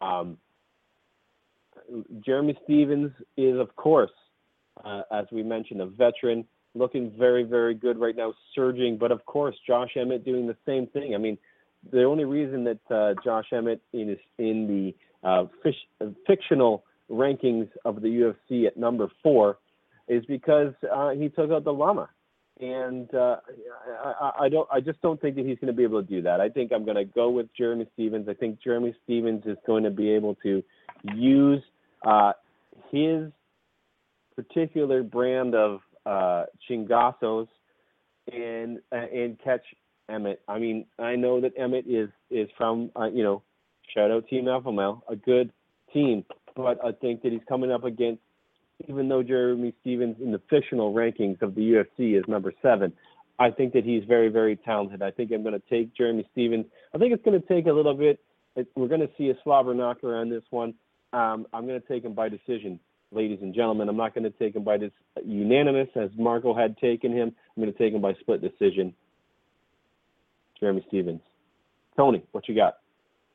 Jeremy Stevens is, of course, as we mentioned, a veteran, looking very, very good right now, surging. But, of course, Josh Emmett doing the same thing. I mean, the only reason that Josh Emmett is in the fictional rankings of the UFC at number 4 is because he took out the Llama. And I just don't think that he's going to be able to do that. I think I'm going to go with Jeremy Stevens. I think Jeremy Stevens is going to be able to use his particular brand of chingazos and catch Emmett. I mean, I know that Emmett is from, shout out Team Alpha Male, a good team, but I think that he's coming up against, even though Jeremy Stevens in the fictional rankings of the UFC is number 7, I think that he's very, very talented. I think I'm going to take Jeremy Stephens. I think it's going to take a little bit. We're going to see a slobber knocker on this one. I'm going to take him by decision, ladies and gentlemen. I'm not going to take him by this unanimous, as Marco had taken him. I'm going to take him by split decision. Jeremy Stephens. Tony, what you got?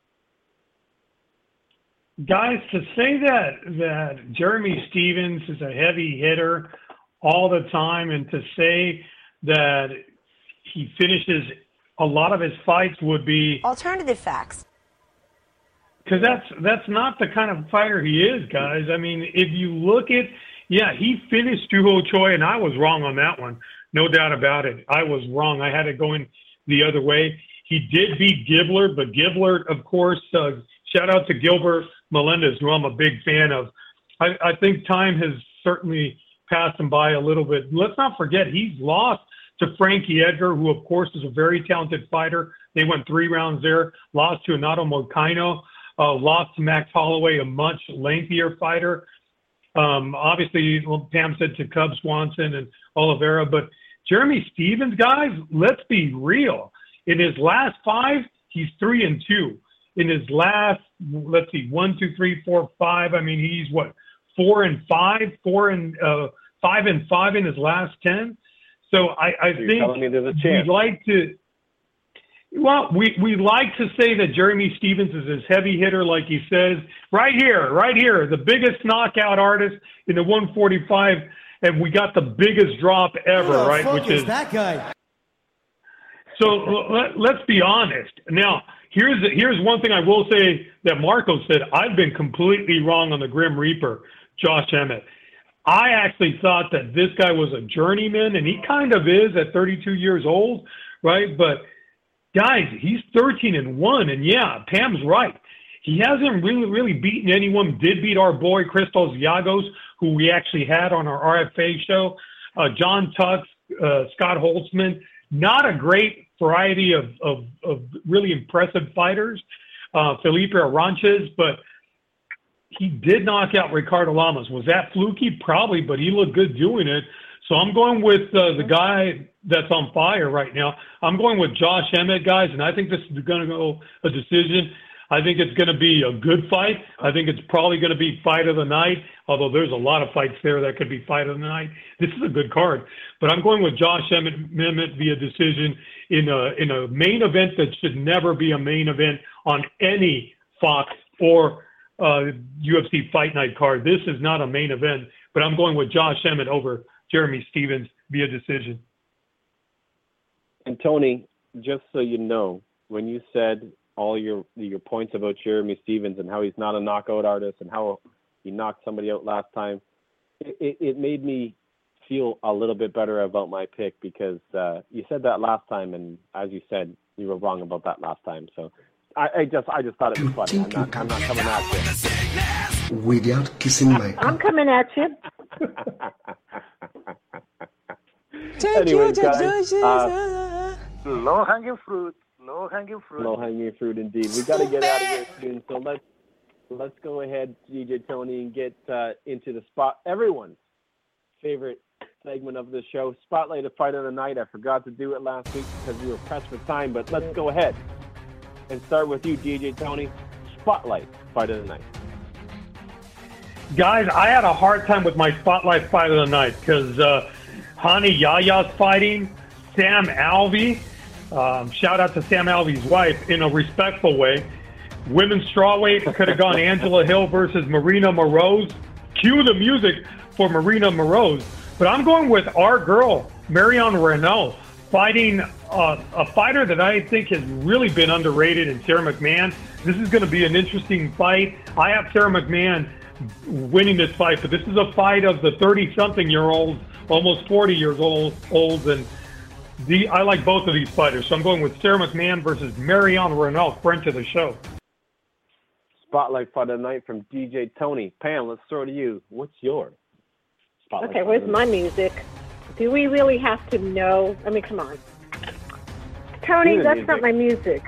Guys, to say that Jeremy Stephens is a heavy hitter all the time, and to say that he finishes a lot of his fights would be alternative facts. Because that's not the kind of fighter he is, guys. I mean, if you look at, he finished Doo Ho Choi, and I was wrong on that one. No doubt about it. I was wrong. I had it going the other way. He did beat Gibler, but Gibler, of course, shout out to Gilbert Melendez, who I'm a big fan of. I think time has certainly passed him by a little bit. Let's not forget, he's lost to Frankie Edgar, who, of course, is a very talented fighter. They went 3 rounds there. Lost to Anato Moicano. Lost to Max Holloway, a much lengthier fighter. Obviously, Pam said to Cub Swanson and Oliveira. But Jeremy Stephens, guys, let's be real. In his last 5, he's 3-2. In his last, 1, 2, 3, 4, 5. I mean, he's 4-5, 5-5 in his last 10. So I think we'd like to. Well, we like to say that Jeremy Stephens is his heavy hitter, like he says, right here, the biggest knockout artist in the 145, and we got the biggest drop ever, right? Which is that guy. So let's be honest. Now, here's one thing I will say that Marco said. I've been completely wrong on the Grim Reaper, Josh Emmett. I actually thought that this guy was a journeyman, and he kind of is at 32 years old, right? But guys, he's 13-1, and yeah, Pam's right. He hasn't really beaten anyone. Did beat our boy Christos Giagos, who we actually had on our RFA show. John Tux, Scott Holtzman. Not a great variety of really impressive fighters. Felipe Aranches, but he did knock out Ricardo Lamas. Was that fluky? Probably, but he looked good doing it. So I'm going with the guy that's on fire right now. I'm going with Josh Emmett, guys, and I think this is going to go a decision. I think it's going to be a good fight. I think it's probably going to be fight of the night, although there's a lot of fights there that could be fight of the night. This is a good card. But I'm going with Josh Emmett via decision in a main event that should never be a main event on any Fox or UFC Fight Night card. This is not a main event, but I'm going with Josh Emmett over Jeremy Stephens via decision. And Tony, just so you know, when you said all your points about Jeremy Stephens and how he's not a knockout artist and how he knocked somebody out last time, it made me feel a little bit better about my pick because you said that last time, and as you said, you were wrong about that last time. So I just thought it was funny. I'm not coming at you. Without kissing my I'm coming at you. Anyways, guys, low-hanging fruit. Low-hanging fruit, indeed. We got to get out of here soon, so let's go ahead, DJ Tony, and get into the spot. Everyone's favorite segment of the show, Spotlight of Fight of the Night. I forgot to do it last week because we were pressed for time, but let's go ahead and start with you, DJ Tony. Spotlight Fight of the Night. Guys, I had a hard time with my Spotlight Fight of the Night because Hani Yaya's fighting Sam Alvey. Shout out to Sam Alvey's wife in a respectful way. Women's strawweight could have gone Angela Hill versus Marina Moroz. Cue the music for Marina Moroz. But I'm going with our girl, Marion Renault, fighting a fighter that I think has really been underrated in Sarah McMahon. This is going to be an interesting fight. I have Sarah McMahon winning this fight, but this is a fight of the 30-something-year-olds, almost 40 years old, and I like both of these fighters, so I'm going with Sarah McMahon versus Marion Renault, friend to the show. Spotlight Fight of the Night from DJ Tony. Pam, let's throw to you. What's your Spotlight? Okay, where's my music? Do we really have to know? I mean, come on. Tony, that's not my music.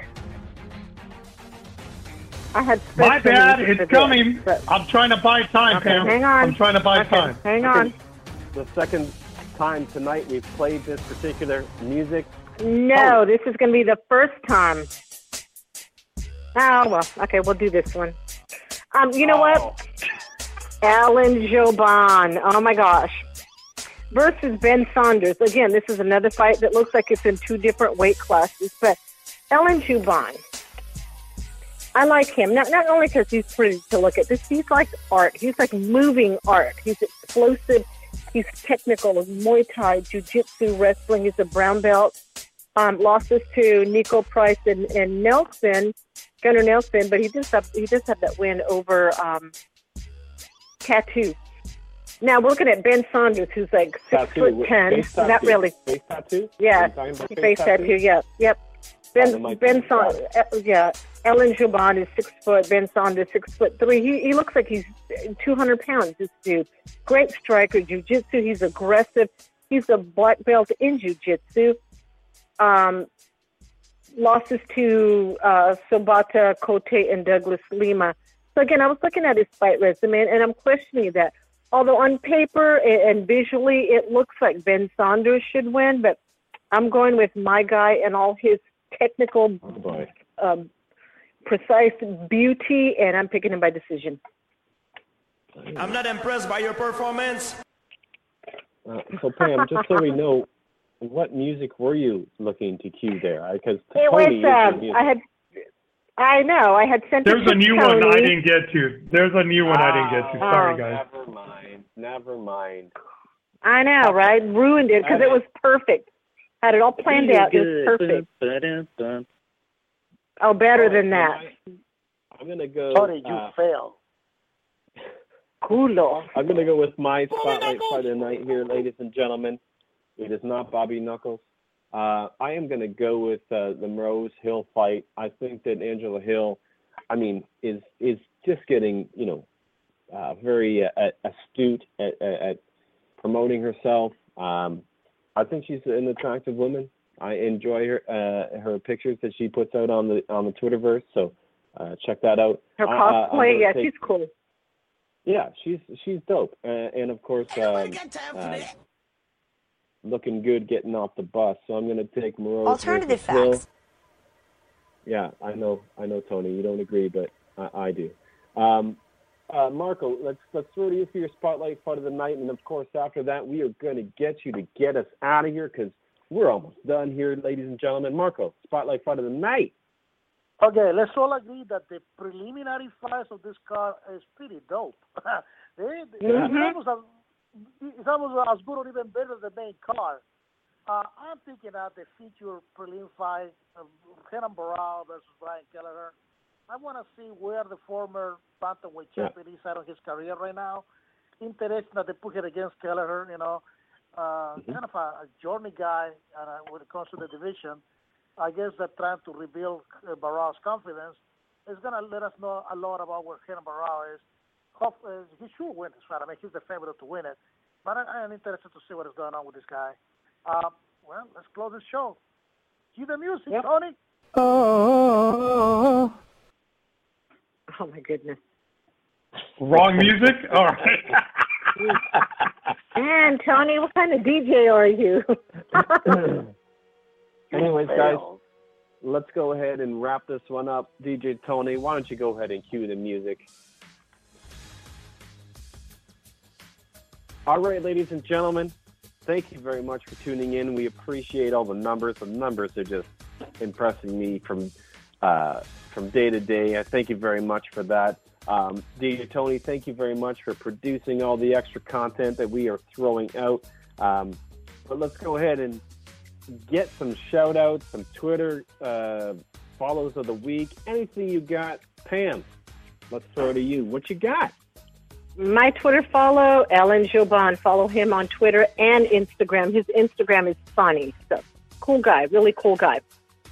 I had my bad, it's coming. I'm trying to buy time, okay, Pam. Hang on. I'm trying to buy time. Hang on. The second time tonight we've played this particular music? No, this is going to be the first time. Oh, well, okay, we'll do this one. You know what? Alan Jouban, oh my gosh. Versus Ben Saunders. Again, this is another fight that looks like it's in two different weight classes, but Alan Jouban, I like him. Not only because he's pretty to look at. He's like art. He's like moving art. He's explosive. He's technical. Muay Thai, Jiu-Jitsu, wrestling. He's a brown belt. Losses to Nico Price and Gunnar Nelson, but he does have that win over Tattoo. Now we're looking at Ben Saunders, who's like 6'10". Not really. Face tattoo? Yeah, face tattoo. Yeah, yep. Ben Saunders. Yeah, Alan Jouban is 6 foot. Ben Saunders 6'3". He looks like he's 200 pounds. This dude, great striker, jiu-jitsu. He's aggressive. He's a black belt in jiu-jitsu. Losses to Sobata Kote and Douglas Lima. So again, I was looking at his fight resume, and I'm questioning that. Although on paper and visually, it looks like Ben Saunders should win, but I'm going with my guy and all his technical, precise beauty, and I'm picking him by decision. I'm not impressed by your performance. So Pam, just so we know, what music were you looking to cue there? Because it was, I had sent. There's a new one I didn't get to. Sorry, guys. Never mind. I know, right? Ruined it because it was perfect. Had it all planned out. It was perfect. Oh, better than that. I'm gonna go. How did you fail? Culo. I'm gonna go with my spotlight fight of the night here, ladies and gentlemen. It is not Bobby Knuckles. I am going to go with the Rose Hill fight. I think that Angela Hill, is just getting, very astute at promoting herself. I think she's an attractive woman. I enjoy her pictures that she puts out on the Twitterverse. So check that out. Her cosplay, she's cool. Yeah, she's dope. And of course, looking good getting off the bus. So I'm going to take Morose. Alternative facts. Hill. Yeah, I know, Tony. You don't agree, but I do. Marco, let's throw to you for your spotlight fight of the night, and of course after that we are going to get you to get us out of here because we're almost done here, ladies and gentlemen. Marco, spotlight fight of the night. Okay, let's all agree that the preliminary fights of this card is pretty dope. It's almost as good or even better than the main card. I'm thinking of the feature prelim fight of Renan Barao versus Brian Kelleher. I want to see where the former bantamweight champion is at of his career right now. Interesting that they put it against Kelleher, kind of a journey guy when it comes to the division. I guess they're trying to rebuild Barao's confidence. It's going to let us know a lot about where Renan Barao is. He should win this fight. He's the favorite to win it. But I am interested to see what is going on with this guy. Well, let's close the show. Cue the music, Tony. Oh, my goodness. Wrong music? All right. And, Tony, what kind of DJ are you? Anyways, guys, let's go ahead and wrap this one up. DJ Tony, why don't you go ahead and cue the music? All right, ladies and gentlemen, thank you very much for tuning in. We appreciate all the numbers. The numbers are just impressing me from day to day. I thank you very much for that. DJ Tony, thank you very much for producing all the extra content that we are throwing out. But let's go ahead and get some shout-outs, some Twitter follows of the week. Anything you got, Pam, let's throw it to you. What you got? My Twitter follow, Alan Jouban. Follow him on Twitter and Instagram. His Instagram is funny. So, cool guy, really cool guy.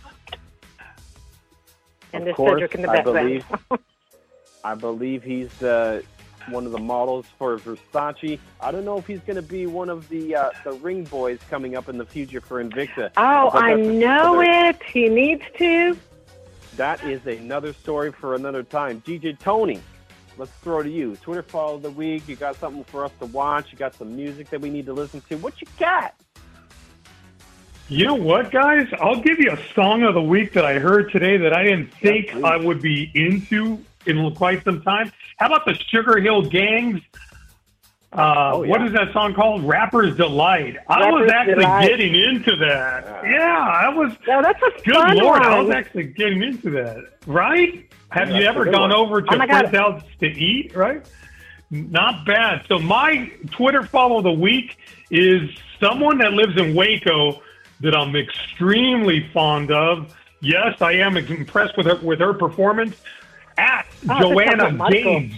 And there's Cedric in the background. I believe he's one of the models for Versace. I don't know if he's going to be one of the ring boys coming up in the future for Invicta. Oh, I know it. He needs to. That is another story for another time. DJ Tony, let's throw to you. Twitter follow of the week. You got something for us to watch? You got some music that we need to listen to? What you got? You know what, guys? I'll give you a song of the week that I heard today that I didn't think I would be into in quite some time. How about the Sugar Hill Gang's? What is that song called? Rapper's Delight. I was actually getting into that. I was. Yeah, that's a good fun Lord, one. I was actually getting into that. Right? Have you ever gone over to friends' house to eat? Right? Not bad. So my Twitter follow of the week is someone that lives in Waco that I'm extremely fond of. Yes, I am impressed with her performance. At Joanna Gaines,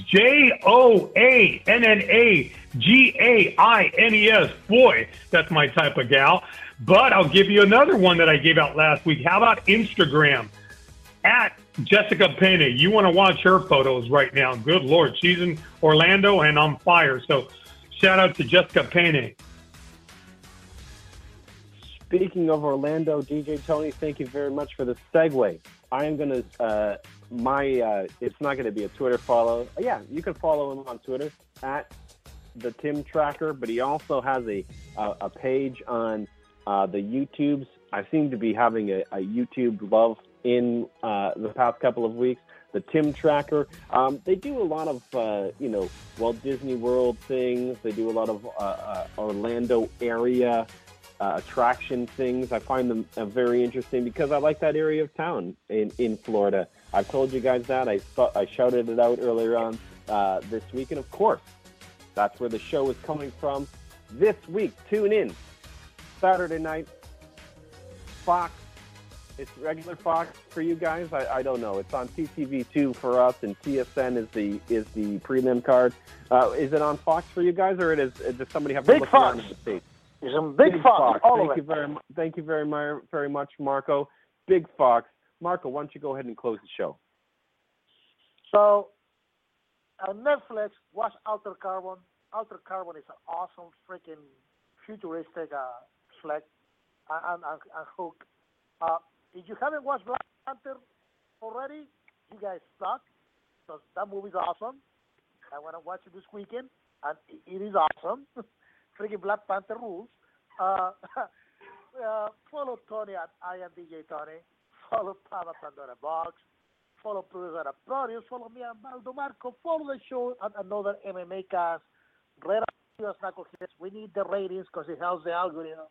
JoAnnanaGaines. Boy, that's my type of gal. But I'll give you another one that I gave out last week. How about Instagram? At Jessica Pena. You want to watch her photos right now. Good Lord. She's in Orlando and on fire. So shout out to Jessica Pena. Speaking of Orlando, DJ Tony, thank you very much for the segue. I am going to, it's not going to be a Twitter follow. Yeah, you can follow him on Twitter at the Tim Tracker, but he also has a page on the YouTubes. I seem to be having a YouTube love in the past couple of weeks. The Tim Tracker. They do a lot of, Walt Disney World things. They do a lot of Orlando area attraction things. I find them very interesting because I like that area of town in Florida. I've told you guys that. I shouted it out earlier on this week. And, of course, that's where the show is coming from this week. Tune in. Saturday night, Fox. It's regular Fox for you guys. I don't know. It's on CTV2 for us, and TSN is the prelim card. Is it on Fox for you guys, or does somebody have to look around in the States? It's a Big Fox. All of it. Thank you very much, Marco. Big Fox. Marco, why don't you go ahead and close the show? So, on Netflix, watch Altered Carbon. Altered Carbon is an awesome, freaking futuristic flick. I'm hooked. If you haven't watched Black Panther already, you guys suck. Because that movie's awesome. I want to watch it this weekend, and it is awesome. Freaking Black Panther rules. Follow Tony at I am DJ Tony. Follow Pam at Pandora Box. Follow producer at Produce. Follow me at Baldo Marco. Follow the show at Another MMA Cast. Rate us Knuckleheads. We need the ratings because it helps the algorithm.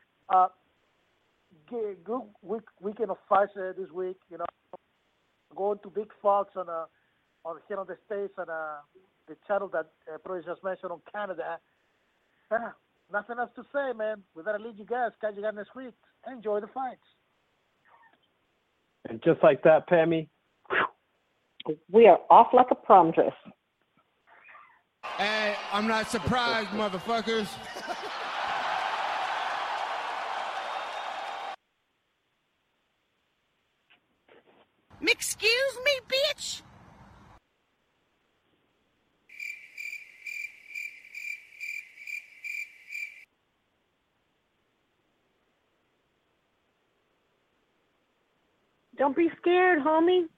Good weekend of fights this week. Going to Big Fox on here on the States and the channel that Produce just mentioned on Canada. Nothing else to say, man. We better leave you guys. Catch you guys next week. Enjoy the fights. And just like that, Pammy, we are off like a prom dress. Hey, I'm not surprised, motherfuckers. Excuse me, bitch? Don't be scared, homie.